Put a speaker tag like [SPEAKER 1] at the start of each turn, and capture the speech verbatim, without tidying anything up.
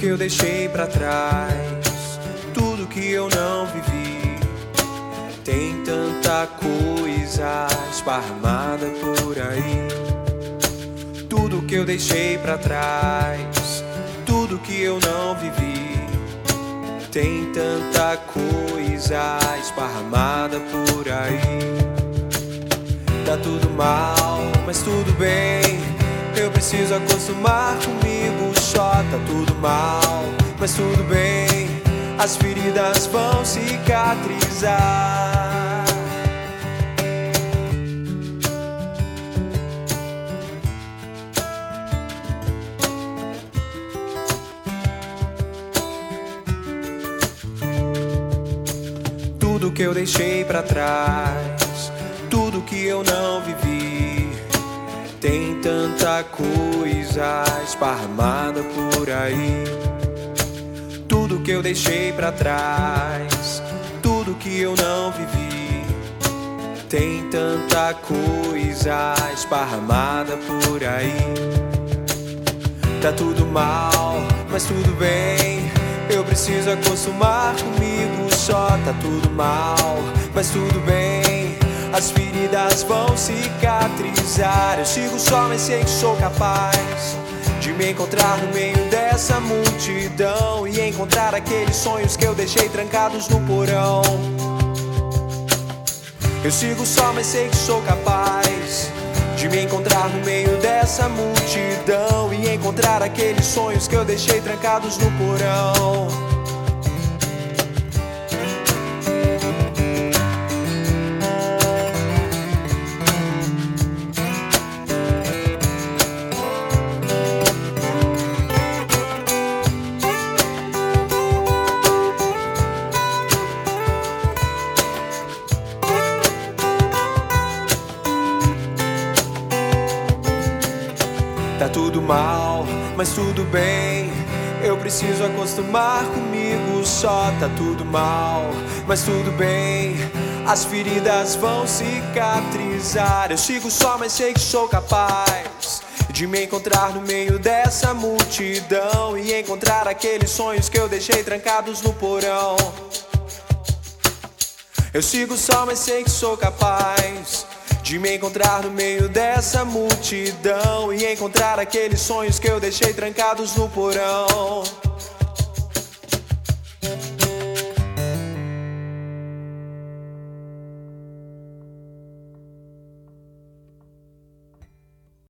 [SPEAKER 1] que eu deixei pra trás, tudo que eu não vivi. Tem tanta coisa esparramada por aí. Tudo que eu deixei pra trás, tudo que eu não vivi. Tem tanta coisa esparramada por aí. Tá tudo mal, mas tudo bem. Eu preciso acostumar comigo só. Tá tudo mal, mas tudo bem. As feridas vão cicatrizar. Tudo que eu deixei pra trás, tudo que eu não vivi. Tem tanta coisa esparramada por aí. Tudo que eu deixei pra trás, tudo que eu não vivi. Tem tanta coisa esparramada por aí. Tá tudo mal, mas tudo bem. Eu preciso acostumar comigo só. Tá tudo mal, mas tudo bem. As feridas vão cicatrizar. Eu sigo só, mas sei que sou capaz de me encontrar no meio dessa multidão e encontrar aqueles sonhos que eu deixei trancados no porão. Eu sigo só, mas sei que sou capaz de me encontrar no meio dessa multidão e encontrar aqueles sonhos que eu deixei trancados no porão. Tá tudo mal, mas tudo bem. Eu preciso acostumar comigo só. Tá tudo mal, mas tudo bem. As feridas vão cicatrizar. Eu sigo só, mas sei que sou capaz de me encontrar no meio dessa multidão e encontrar aqueles sonhos que eu deixei trancados no porão. Eu sigo só, mas sei que sou capaz de me encontrar no meio dessa multidão e encontrar aqueles sonhos que eu deixei trancados no porão.